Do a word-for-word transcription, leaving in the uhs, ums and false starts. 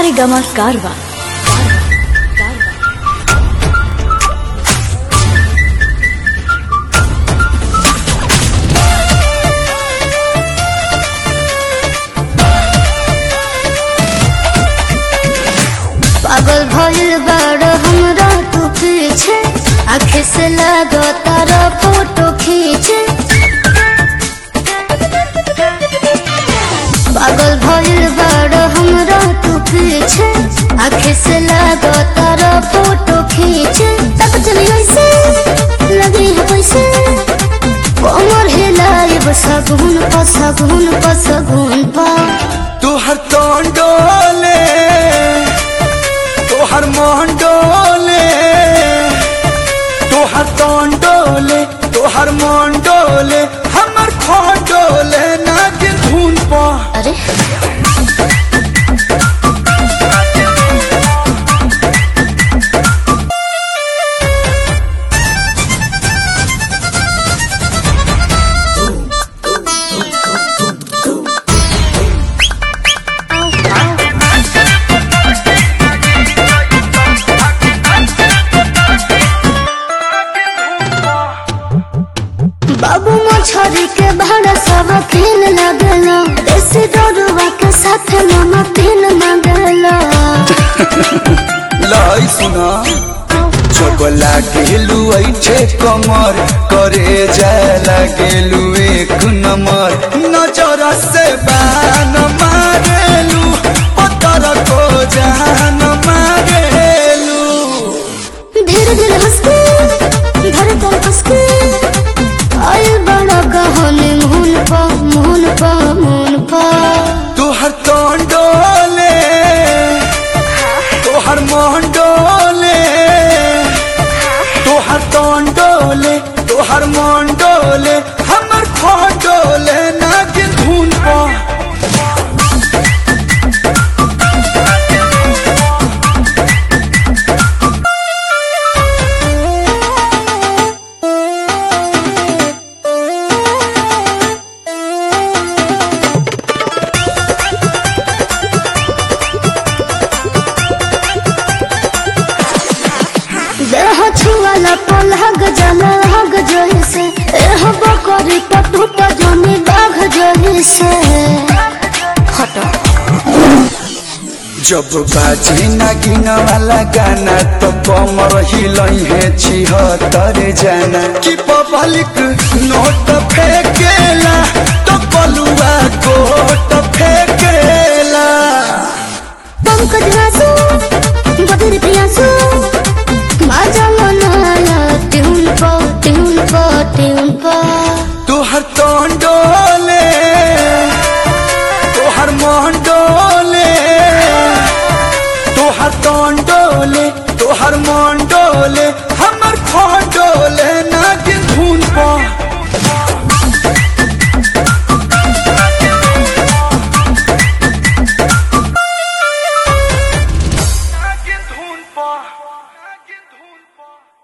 Gama Karwa. पागल भइल बाड़ हमरा तू पीछे आँखें से लगो तारा फोटो खींचे। पागल भइल बाड़ हमरा तू पीछे आँखें से लगो तारा फोटो खींचे। तब चली ऐसे लगी है पैसे कमर हिलाई बसगुन पसगुन पसगुन पा तुहर तोन डोले तुहर मोहन डोले तुहर तोन डोले तुहर मोहन डोले हमर खोन डोले नागिन धुन पा। अरे बाबू मछरी के भाड़ा सब खेल लगला देसी दरुआ के साथ नमकीन मंगला। लाई सुना जब लागेलू ऐठे कमर करे जाए लागेलू एक नंबर नजर से बान मारेलू पत्थर को जान मारेलू। धीरे धीरे हंस के धड़कन हंस के आए बड़ा कहानी मुन पा मुन पा मुन पा। तुहर तोन डोले तुहर मोहन डोले तुहर तोन डोले तुहर मोहन डोले हमर खोन डोले नागिन धुन पा। देह छुआला पलहग जला हग जैसे एह बकरी पटुट जमी बाघ जैसे। हटो जब बाजे नागिन वाला गाना तो कमर हिलई है छिहत्तर जाना कि पब्लिक नोट फेंकेला तो कलुआ कोट फेंकेला। पंकज आंसू बदर प्रियांशु माजा मनाया ट्यून पा ट्यून पा ट्यून पा। तुहर तोन डोले तुहर मोहन डोले तुहर तोन डोले तुहर मोहन डोले